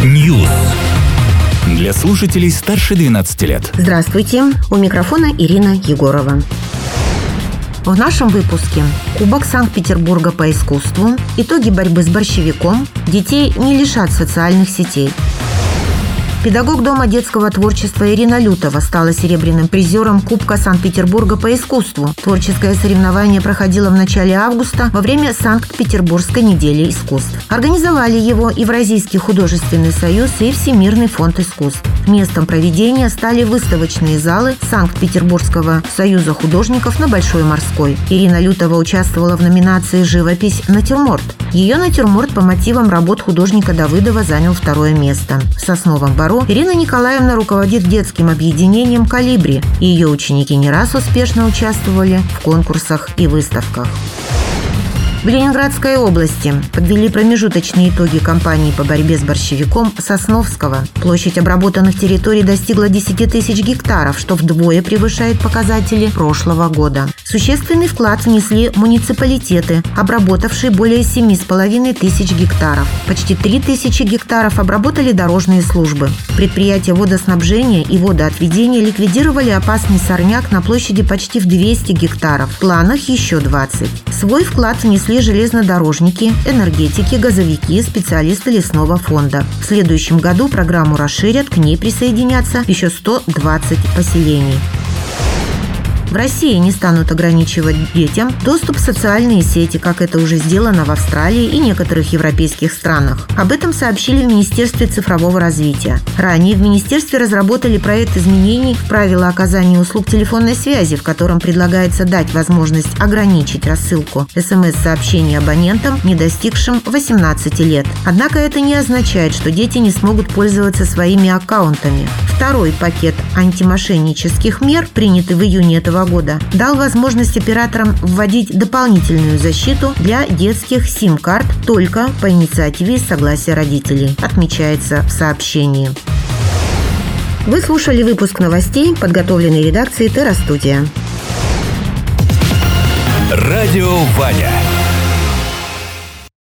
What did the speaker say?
News. Для слушателей старше 12 лет. Здравствуйте, у микрофона Ирина Егорова. В нашем выпуске Кубок Санкт-Петербурга по искусству, итоги борьбы с борщевиком, детей не лишат социальных сетей. Педагог Дома детского творчества Ирина Лютова стала серебряным призером Кубка Санкт-Петербурга по искусству. Творческое соревнование проходило в начале августа во время Санкт-Петербургской недели искусств. Организовали его Евразийский художественный союз и Всемирный фонд искусств. Местом проведения стали выставочные залы Санкт-Петербургского союза художников на Большой Морской. Ирина Лютова участвовала в номинации «Живопись. Натюрморт». Ее натюрморт по мотивам работ художника Давыдова занял второе место. В Сосновом Бору Ирина Николаевна руководит детским объединением «Колибри». Ее ученики не раз успешно участвовали в конкурсах и выставках. В Ленинградской области подвели промежуточные итоги кампании по борьбе с борщевиком Сосновского. Площадь обработанных территорий достигла 10 тысяч гектаров, что вдвое превышает показатели прошлого года. Существенный вклад внесли муниципалитеты, обработавшие более 7,5 тысяч гектаров. Почти 3 тысячи гектаров обработали дорожные службы. Предприятия водоснабжения и водоотведения ликвидировали опасный сорняк на площади почти в 200 гектаров. В планах еще 20. Свой вклад внесли железнодорожники, энергетики, газовики, специалисты лесного фонда. В следующем году программу расширят, к ней присоединятся еще 120 поселений. В России не станут ограничивать детям доступ в социальные сети, как это уже сделано в Австралии и некоторых европейских странах. Об этом сообщили в Министерстве цифрового развития. Ранее в Министерстве разработали проект изменений в правила оказания услуг телефонной связи, в котором предлагается дать возможность ограничить рассылку СМС-сообщений абонентам, не достигшим 18 лет. Однако это не означает, что дети не смогут пользоваться своими аккаунтами. Второй пакет антимошеннических мер, принятый в июне этого года, дал возможность операторам вводить дополнительную защиту для детских сим-карт только по инициативе и согласия родителей, отмечается в сообщении. Вы слушали выпуск новостей, подготовленный редакцией Терра Студия. Радио Ваня.